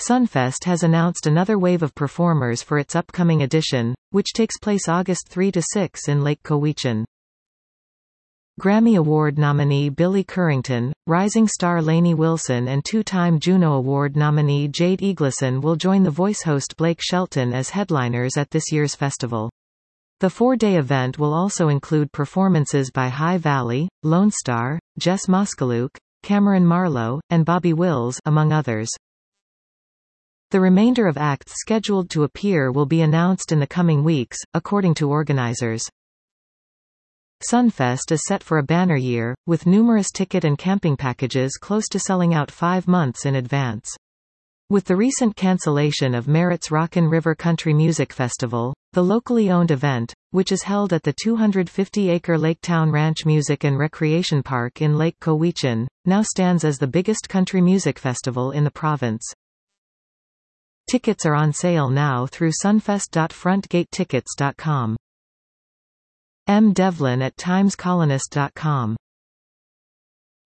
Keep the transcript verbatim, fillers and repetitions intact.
Sunfest has announced another wave of performers for its upcoming edition, which takes place August third to sixth in Lake Cowichan. Grammy Award nominee Billy Currington, rising star Lainey Wilson and two-time Juno Award nominee Jade Eagleson will join The Voice host Blake Shelton as headliners at this year's festival. The four-day event will also include performances by High Valley, Lone Star, Jess Moskaluke, Cameron Marlowe, and Bobby Wills, among others. The remainder of acts scheduled to appear will be announced in the coming weeks, according to organizers. Sunfest is set for a banner year, with numerous ticket and camping packages close to selling out five months in advance. With the recent cancellation of Merritt's Rockin' River Country Music Festival, the locally owned event, which is held at the two hundred fifty acre Laketown Ranch Music and Recreation Park in Lake Cowichan, now stands as the biggest country music festival in the province. Tickets are on sale now through sunfest dot frontgate tickets dot com. M. Devlin at times colonist dot com